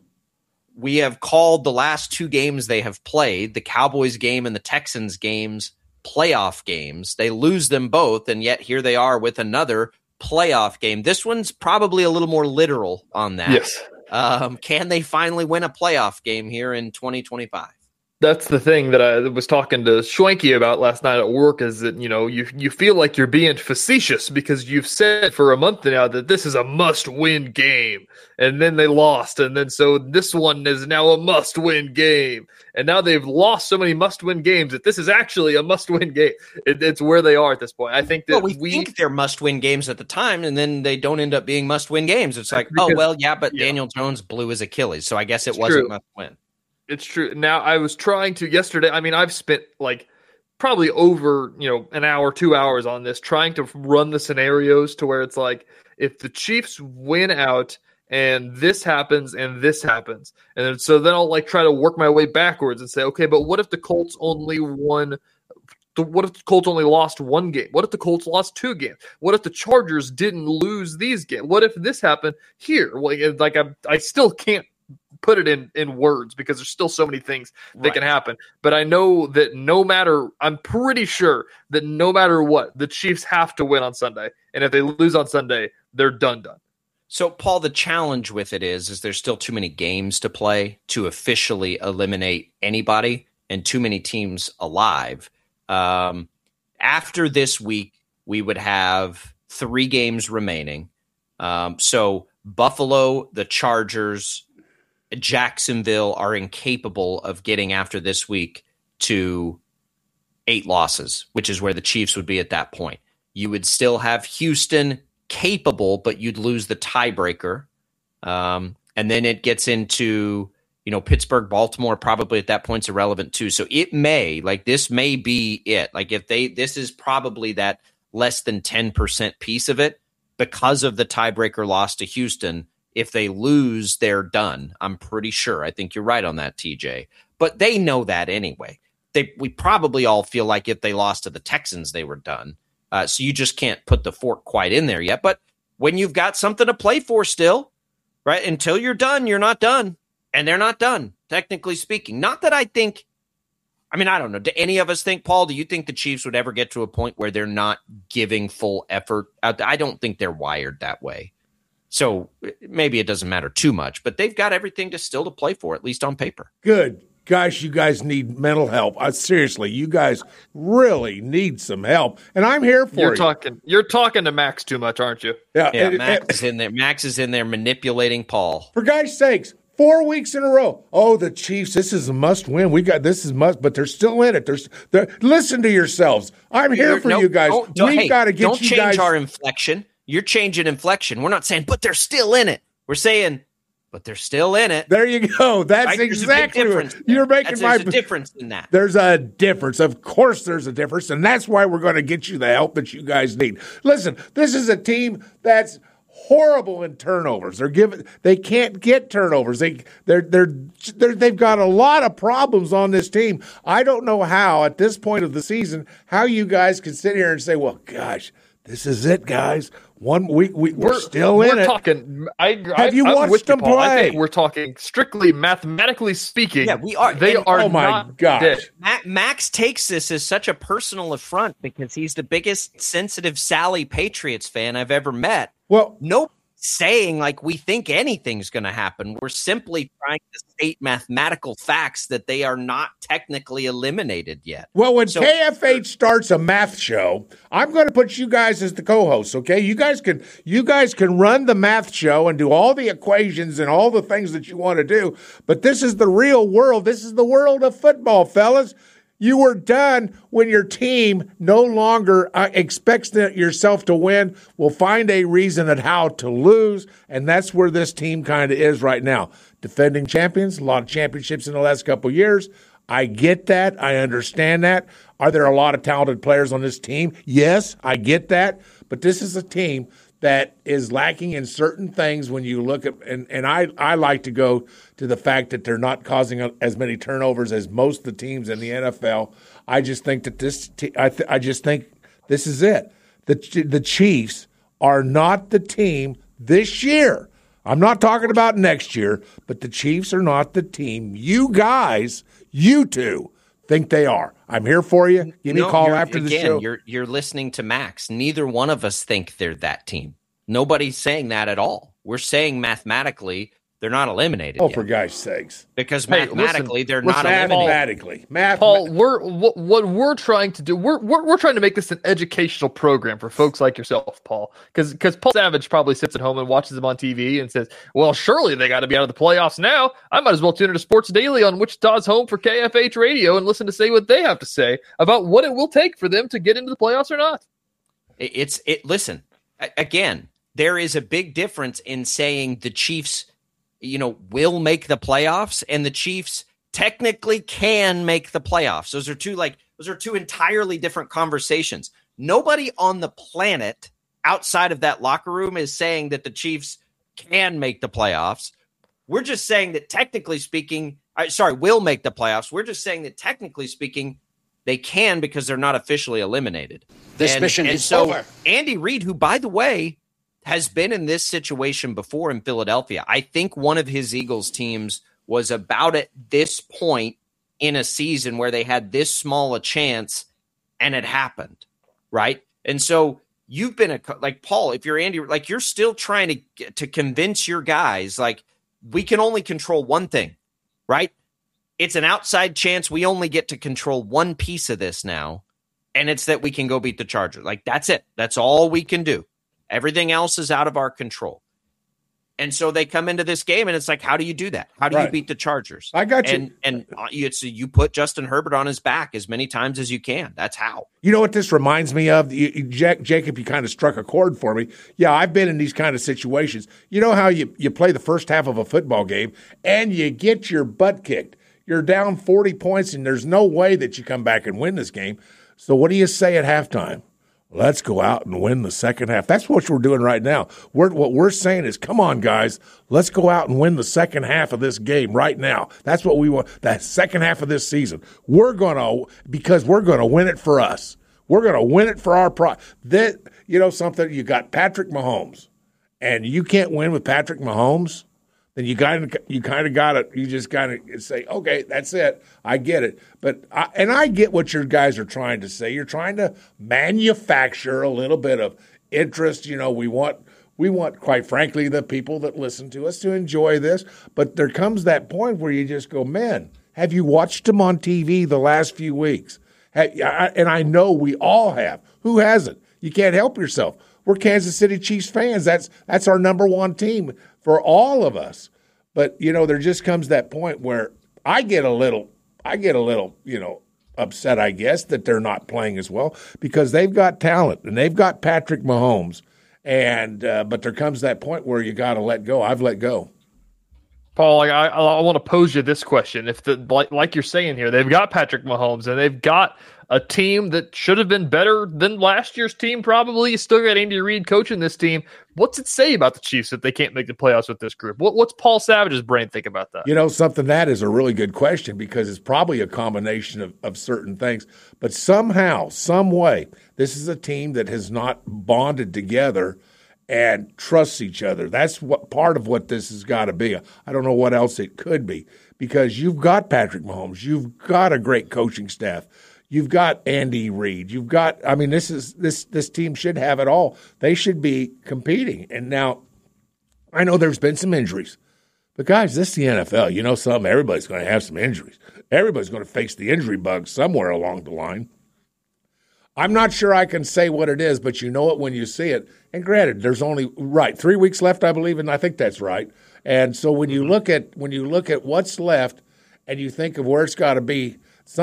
we have called the last 2 games they have played, the Cowboys game and the Texans games, playoff games. They lose them both, and yet here they are with another playoff game. This one's probably a little more literal on that. Yes. Can they finally win a playoff game here in 2025? That's the thing that I was talking to Schwenke about last night at work is that, you feel like you're being facetious because you've said for a month now that this is a must-win game. And then they lost. And then so this one is now a must-win game. And now they've lost so many must-win games that this is actually a must-win game. It's where they are at this point. I think that we think they're must-win games at the time, and then they don't end up being must-win games. It's like, Daniel Jones blew his Achilles, so I guess it wasn't must-win. It's true. Now, I was trying to yesterday. I've spent probably over, an hour, 2 hours on this, trying to run the scenarios to where it's like, if the Chiefs win out and this happens and this happens. And so then I'll try to work my way backwards and say, okay, but what if the Colts only won? What if the Colts only lost 1 game? What if the Colts lost 2 games? What if the Chargers didn't lose these games? What if this happened here? I still can't put it in words because there's still so many things that can happen. But I know that I'm pretty sure that no matter what, the Chiefs have to win on Sunday. And if they lose on Sunday, they're done. So, Paul, the challenge with it is there's still too many games to play to officially eliminate anybody and too many teams alive. After this week, we would have 3 games remaining. So Buffalo, the Chargers, Jacksonville are incapable of getting after this week to 8 losses, which is where the Chiefs would be at that point. You would still have Houston capable, but you'd lose the tiebreaker. And then it gets into, Pittsburgh, Baltimore, probably at that point's irrelevant too. So it may, this may be it. This is probably that less than 10% piece of it because of the tiebreaker loss to Houston. If they lose, they're done. I'm pretty sure. I think you're right on that, TJ. But they know that anyway. We probably all feel like if they lost to the Texans, they were done. So you just can't put the fork quite in there yet. But when you've got something to play for still, right? Until you're done, you're not done. And they're not done, technically speaking. Not that I think, I don't know. Do any of us think, Paul, do you think the Chiefs would ever get to a point where they're not giving full effort? I don't think they're wired that way. So maybe it doesn't matter too much, but they've got everything to play for, at least on paper. Good. Gosh, you guys need mental help. Seriously, you guys really need some help, and I'm here for you. You're talking to Max too much, aren't you? Yeah, Max is in there. Max is in there manipulating Paul. For guys' sakes, 4 weeks in a row. Oh, the Chiefs, this is a must-win. But they're still in it. Listen to yourselves. I'm here for you guys. We've got to get you guys. Don't change our inflection. You're changing inflection. We're not saying, but they're still in it. We're saying, but they're still in it. There you go. That's exactly what you're making. There's a difference in that. There's a difference. Of course there's a difference, and that's why we're going to get you the help that you guys need. Listen, this is a team that's horrible in turnovers. They can't get turnovers. They've got a lot of problems on this team. I don't know how at this point of the season how you guys can sit here and say, "Well, gosh, this is it, guys." 1 week, we're still in it. Have you watched them play? I think we're talking strictly mathematically speaking. Yeah, we are. They are. Oh my gosh! Max takes this as such a personal affront because he's the biggest sensitive Sally Patriots fan I've ever met. Well, nobody's saying like we think anything's going to happen. We're simply trying to state mathematical facts that they are not technically eliminated yet. Well, when KFH starts a math show, I'm going to put you guys as the co-hosts, okay? You guys can run the math show and do all the equations and all the things that you want to do, but this is the real world. This is the world of football, fellas. You were done when your team no longer expects yourself to win, will find a reason at how to lose, and that's where this team kind of is right now. Defending champions, a lot of championships in the last couple of years. I get that. I understand that. Are there a lot of talented players on this team? Yes, I get that. But this is a team that is lacking in certain things when you look at, and I like to go to the fact that they're not causing as many turnovers as most of the teams in the NFL. I just think that I just think this is it. The Chiefs are not the team this year. I'm not talking about next year, but the Chiefs are not the team you guys, you two, think they are. I'm here for you. Give me a call after the show. You're listening to Max. Neither one of us think they're that team. Nobody's saying that at all. We're saying mathematically they're not eliminated. For guys' sakes! Because mathematically they're not eliminated. Paul, what we're trying to do, we're trying to make this an educational program for folks like yourself, Paul. Because Paul Savage probably sits at home and watches them on TV and says, "Well, surely they got to be out of the playoffs now. I might as well tune into Sports Daily on Wichita's home for KFH Radio and listen to say what they have to say about what it will take for them to get into the playoffs or not." Listen, again, there is a big difference in saying the Chiefs, will make the playoffs and the Chiefs technically can make the playoffs. Those are two entirely different conversations. Nobody on the planet outside of that locker room is saying that the Chiefs can make the playoffs. We're just saying that technically speaking, will make the playoffs. We're just saying that technically speaking, they can because they're not officially eliminated. This mission is over. Andy Reid, who, by the way, has been in this situation before in Philadelphia. I think one of his Eagles teams was about at this point in a season where they had this small a chance and it happened, right? And so you've been like Paul, if you're Andy, like you're still trying to convince your guys, like we can only control one thing, right? It's an outside chance. We only get to control one piece of this now. And it's that we can go beat the Chargers. Like that's it. That's all we can do. Everything else is out of our control. And so they come into this game and it's like, how do you do that? How do you beat the Chargers? I got you. And you put Justin Herbert on his back as many times as you can. That's how. You know what this reminds me of? Jacob, you kind of struck a chord for me. Yeah, I've been in these kind of situations. You know how you play the first half of a football game and you get your butt kicked. You're down 40 points and there's no way that you come back and win this game. So what do you say at halftime? Let's go out and win the second half. That's what we're doing right now. What we're saying is, come on, guys, let's go out and win the second half of this game right now. That's what we want, that second half of this season. Because we're going to win it for us. We're going to win it for our pride. Something, you got Patrick Mahomes, and you can't win with Patrick Mahomes, then you just got to say, okay, that's it. I get it. But I get what your guys are trying to say. You're trying to manufacture a little bit of interest. We want, quite frankly, the people that listen to us to enjoy this. But there comes that point where you just go, man, Have you watched them on TV the last few weeks? And I know we all have. Who hasn't? You can't help yourself. We're Kansas City Chiefs fans. That's our number one team for all of us. But, there just comes that point where I get a little, upset, I guess, that they're not playing as well because they've got talent and they've got Patrick Mahomes. And but there comes that point where you got to let go. I've let go. Paul, I want to pose you this question. If like you're saying here, they've got Patrick Mahomes and they've got a team that should have been better than last year's team, probably. You still got Andy Reid coaching this team. What's it say about the Chiefs that they can't make the playoffs with this group? What's Paul Savage's brain think about that? That is a really good question because it's probably a combination of certain things. But somehow, some way, this is a team that has not bonded together and trusts each other. That's what part of what this has got to be. I don't know what else it could be because you've got Patrick Mahomes. You've got a great coaching staff. You've got Andy Reid. This team should have it all. They should be competing. And now, I know there's been some injuries. But, guys, this is the NFL. Everybody's going to have some injuries. Everybody's going to face the injury bug somewhere along the line. I'm not sure I can say what it is, but you know it when you see it. And granted, there's only 3 weeks left, I believe, and I think that's right. And so when you look at what's left and you think of where it's got to be,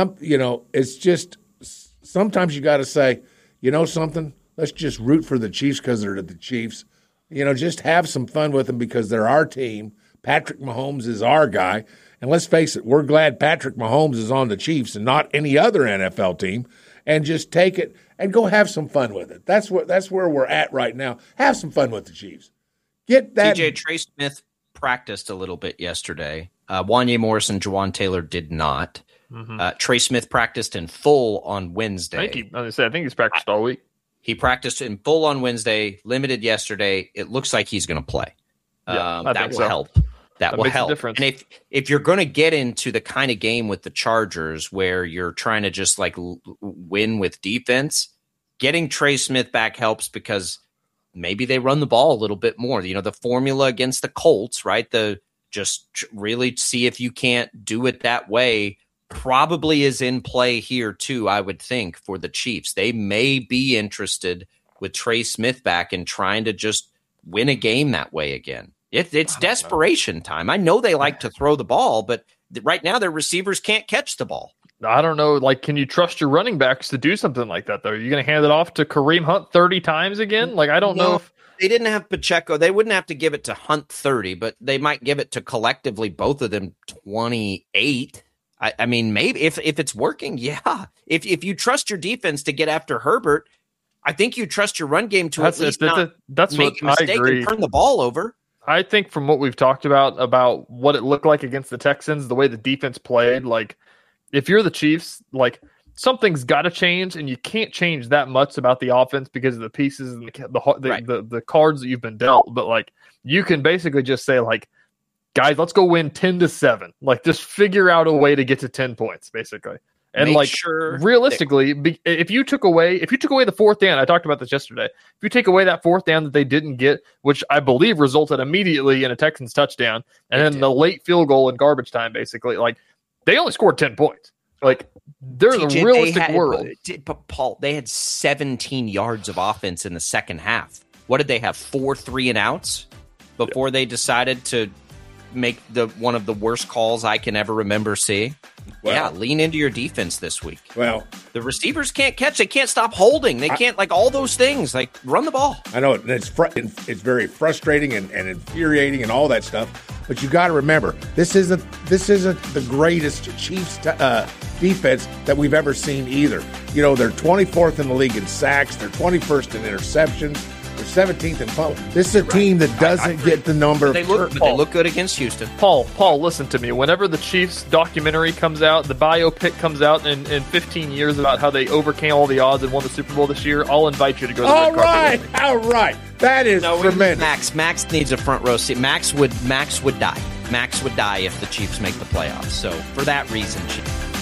it's just sometimes you got to say, something, let's just root for the Chiefs because they're the Chiefs. Just have some fun with them because they're our team. Patrick Mahomes is our guy. And let's face it, we're glad Patrick Mahomes is on the Chiefs and not any other NFL team. And just take it and go have some fun with it. That's where we're at right now. Have some fun with the Chiefs. Get that. TJ, Trey Smith practiced a little bit yesterday. Wanya Morris and Jawan Taylor did not. Mm-hmm. Trey Smith practiced in full on Wednesday. I think he's practiced all week. He practiced in full on Wednesday, limited yesterday. It looks like he's going to play. That will help. That will help. And if you're going to get into the kind of game with the Chargers where you're trying to just win with defense, getting Trey Smith back helps because maybe they run the ball a little bit more. The formula against the Colts, right? Just really see if you can't do it that way probably is in play here too, I would think, for the Chiefs. They may be interested with Trey Smith back and trying to just win a game that way again. It's desperation time. I know they like to throw the ball, but right now their receivers can't catch the ball. I don't know. Can you trust your running backs to do something like that, though? Are you going to hand it off to Kareem Hunt 30 times again? I don't know if they didn't have Pacheco. They wouldn't have to give it to Hunt 30, but they might give it to collectively both of them 28. I mean, maybe if it's working, yeah. If you trust your defense to get after Herbert, I think you trust your run game to at least not make a mistake and turn the ball over. I think from what we've talked about what it looked like against the Texans, the way the defense played, if you're the Chiefs, something's got to change, and you can't change that much about the offense because of the pieces and the cards that you've been dealt. But you can basically just say guys, let's go win 10-7. Just figure out a way to get to 10 points, basically. And realistically, if you took away the fourth down, I talked about this yesterday. If you take away that fourth down that they didn't get, which I believe resulted immediately in a Texans touchdown, and then the late field goal in garbage time, basically, they only scored 10 points. They're TJ, the realistic world. But Paul, they had 17 yards of offense in the second half. What did they have? 4 3-and-outs before they decided to make one of the worst calls I can ever remember seeing. Well, lean into your defense this week. Well, the receivers can't catch. They can't stop holding. They can't all those things. Run the ball. I know it's very frustrating and infuriating and all that stuff. But you got to remember, this isn't the greatest Chiefs defense that we've ever seen either. They're 24th in the league in sacks. They're 21st in interceptions. They're 17th in fumble. This is a team that doesn't get the number. They look good against Houston. Paul, listen to me. Whenever the Chiefs documentary comes out, the biopic comes out in 15 years about how they overcame all the odds and won the Super Bowl this year, I'll invite you to go to the red carpet. All right. That is tremendous. Max needs a front row seat. Max would die. Max would die if the Chiefs make the playoffs. So for that reason,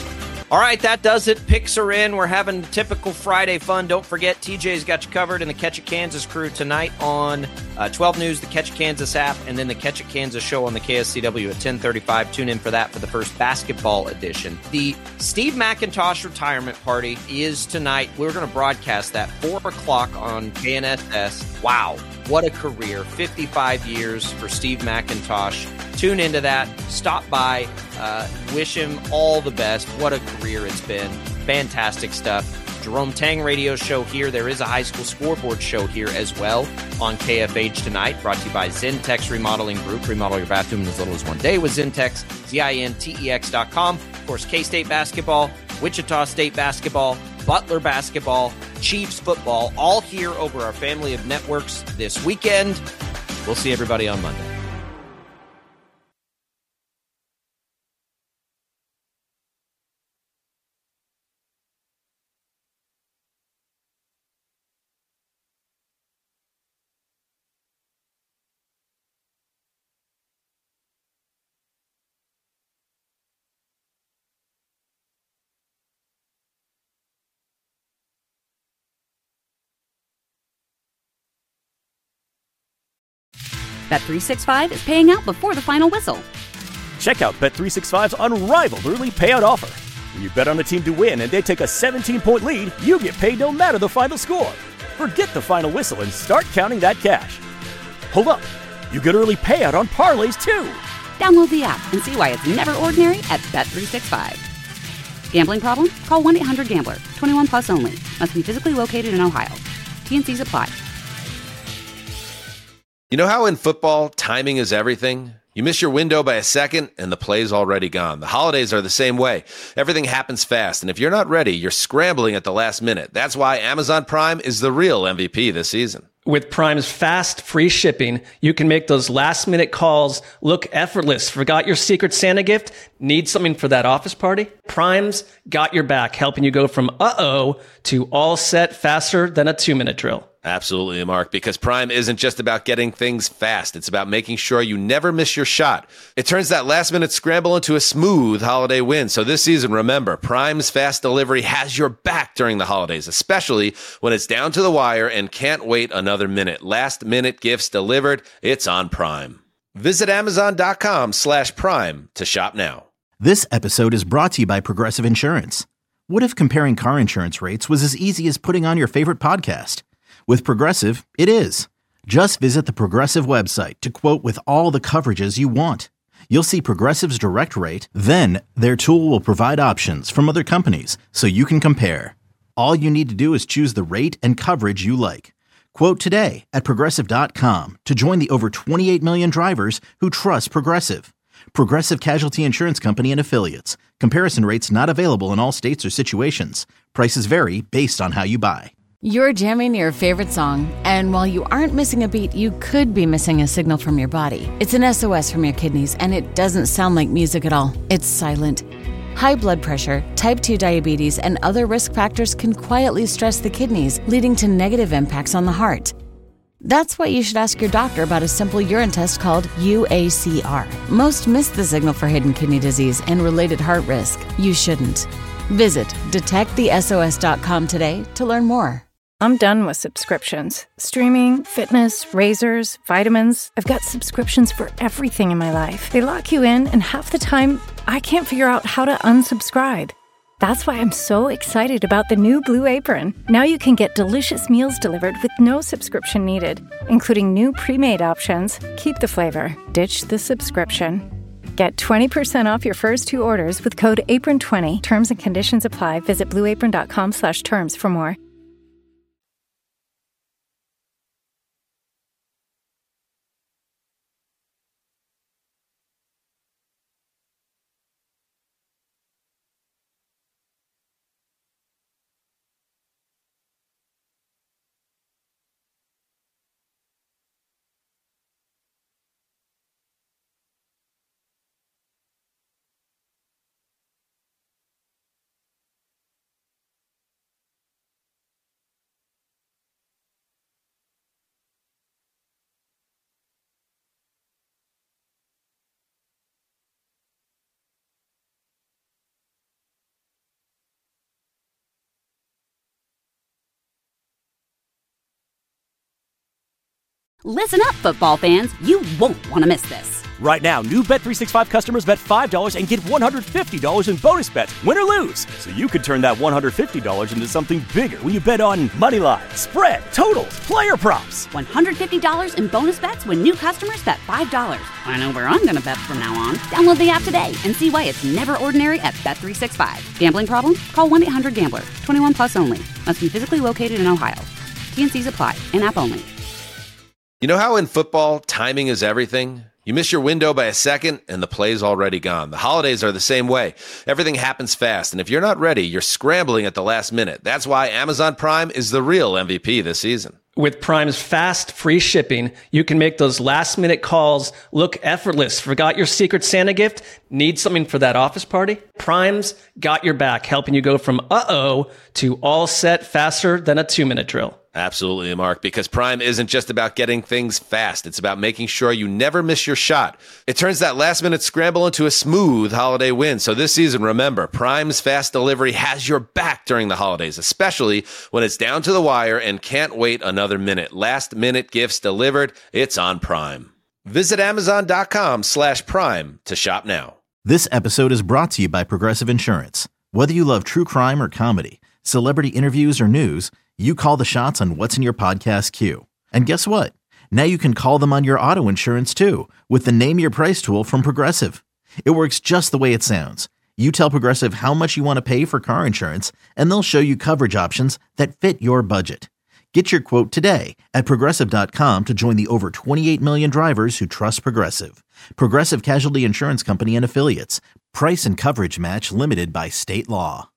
All right, that does it. Picks are in. We're having typical Friday fun. Don't forget, TJ's got you covered in the Catch It Kansas crew tonight on 12 News, the Catch It Kansas app, and then the Catch It Kansas show on the KSCW at 10:35. Tune in for that for the first basketball edition. The Steve McIntosh retirement party is tonight. We're going to broadcast that 4 o'clock on KNSS. Wow, what a career. 55 years for Steve McIntosh. Tune into that. Stop by. Wish him all the best. What a career it's been. Fantastic stuff. Jerome Tang radio show here. There is a high school scoreboard show here as well on KFH tonight, brought to you by Zentex Remodeling Group. Remodel your bathroom in as little as one day with Zentex, ZINTEX.com. Of course, K-State basketball, Wichita State basketball, Butler basketball, Chiefs football, all here over our family of networks this weekend. We'll see everybody on Monday. Bet365 is paying out before the final whistle. Check out Bet365's unrivaled early payout offer. When you bet on a team to win and they take a 17-point lead, you get paid no matter the final score. Forget the final whistle and start counting that cash. Hold up. You get early payout on parlays too. Download the app and see why it's never ordinary at Bet365. Gambling problem? Call 1-800-GAMBLER. 21 plus only. Must be physically located in Ohio. T&Cs apply. You know how in football, timing is everything? You miss your window by a second, and the play's already gone. The holidays are the same way. Everything happens fast, and if you're not ready, you're scrambling at the last minute. That's why Amazon Prime is the real MVP this season. With Prime's fast, free shipping, you can make those last-minute calls look effortless. Forgot your Secret Santa gift? Need something for that office party? Prime's got your back, helping you go from uh-oh to all set faster than a 2-minute drill. Absolutely, Mark, because Prime isn't just about getting things fast. It's about making sure you never miss your shot. It turns that last-minute scramble into a smooth holiday win. So this season, remember, Prime's fast delivery has your back during the holidays, especially when it's down to the wire and can't wait another minute. Last-minute gifts delivered. It's on Prime. Visit Amazon.com/Prime to shop now. This episode is brought to you by Progressive Insurance. What if comparing car insurance rates was as easy as putting on your favorite podcast? With Progressive, it is. Just visit the Progressive website to quote with all the coverages you want. You'll see Progressive's direct rate, then their tool will provide options from other companies so you can compare. All you need to do is choose the rate and coverage you like. Quote today at Progressive.com to join the over 28 million drivers who trust Progressive. Progressive Casualty Insurance Company and Affiliates. Comparison rates not available in all states or situations. Prices vary based on how you buy. You're jamming your favorite song, and while you aren't missing a beat, you could be missing a signal from your body. It's an SOS from your kidneys, and it doesn't sound like music at all. It's silent. High blood pressure, type 2 diabetes, and other risk factors can quietly stress the kidneys, leading to negative impacts on the heart. That's why you should ask your doctor about a simple urine test called UACR. Most miss the signal for hidden kidney disease and related heart risk. You shouldn't. Visit detectthesos.com today to learn more. I'm done with subscriptions. Streaming, fitness, razors, vitamins. I've got subscriptions for everything in my life. They lock you in, and half the time, I can't figure out how to unsubscribe. That's why I'm so excited about the new Blue Apron. Now you can get delicious meals delivered with no subscription needed, including new pre-made options. Keep the flavor. Ditch the subscription. Get 20% off your first 2 orders with code APRON20. Terms and conditions apply. Visit blueapron.com/terms for more. Listen up, football fans. You won't want to miss this. Right now, new Bet365 customers bet $5 and get $150 in bonus bets, win or lose. So you could turn that $150 into something bigger when you bet on money line, spread, totals, player props. $150 in bonus bets when new customers bet $5. I know where I'm going to bet from now on. Download the app today and see why it's never ordinary at Bet365. Gambling problem? Call 1-800-GAMBLER. 21 plus only. Must be physically located in Ohio. T&Cs apply. In-app only. You know how in football, timing is everything? You miss your window by a second, and the play's already gone. The holidays are the same way. Everything happens fast, and if you're not ready, you're scrambling at the last minute. That's why Amazon Prime is the real MVP this season. With Prime's fast, free shipping, you can make those last-minute calls look effortless. Forgot your Secret Santa gift? Need something for that office party? Prime's got your back, helping you go from uh-oh to all set faster than a 2-minute drill. Absolutely, Mark, because Prime isn't just about getting things fast. It's about making sure you never miss your shot. It turns that last-minute scramble into a smooth holiday win. So this season, remember, Prime's fast delivery has your back during the holidays, especially when it's down to the wire and can't wait another minute. Last-minute gifts delivered, it's on Prime. Visit Amazon.com/Prime to shop now. This episode is brought to you by Progressive Insurance. Whether you love true crime or comedy, celebrity interviews or news, you call the shots on what's in your podcast queue. And guess what? Now you can call them on your auto insurance too with the Name Your Price tool from Progressive. It works just the way it sounds. You tell Progressive how much you want to pay for car insurance, and they'll show you coverage options that fit your budget. Get your quote today at Progressive.com to join the over 28 million drivers who trust Progressive. Progressive Casualty Insurance Company and Affiliates. Price and coverage match limited by state law.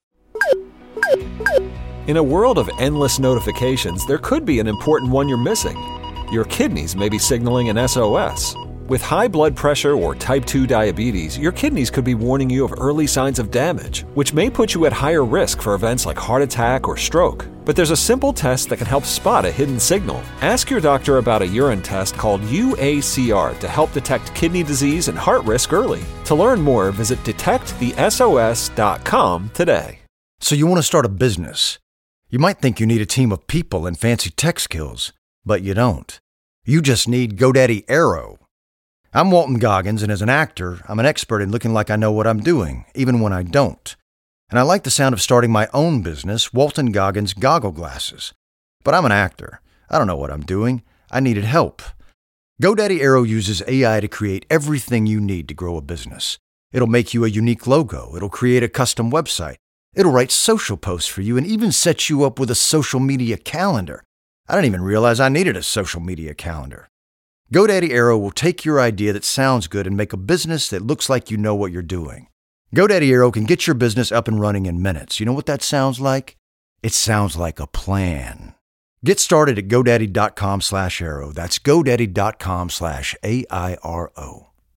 In a world of endless notifications, there could be an important one you're missing. Your kidneys may be signaling an SOS. With high blood pressure or type 2 diabetes, your kidneys could be warning you of early signs of damage, which may put you at higher risk for events like heart attack or stroke. But there's a simple test that can help spot a hidden signal. Ask your doctor about a urine test called UACR to help detect kidney disease and heart risk early. To learn more, visit detectthesos.com today. So you want to start a business. You might think you need a team of people and fancy tech skills, but you don't. You just need GoDaddy Aero. I'm Walton Goggins, and as an actor, I'm an expert in looking like I know what I'm doing, even when I don't. And I like the sound of starting my own business, Walton Goggins Goggle Glasses. But I'm an actor. I don't know what I'm doing. I needed help. GoDaddy Aero uses AI to create everything you need to grow a business. It'll make you a unique logo. It'll create a custom website. It'll write social posts for you and even set you up with a social media calendar. I didn't even realize I needed a social media calendar. GoDaddy Aero will take your idea that sounds good and make a business that looks like you know what you're doing. GoDaddy Aero can get your business up and running in minutes. You know what that sounds like? It sounds like a plan. Get started at GoDaddy.com/Aero. That's GoDaddy.com/AIRO.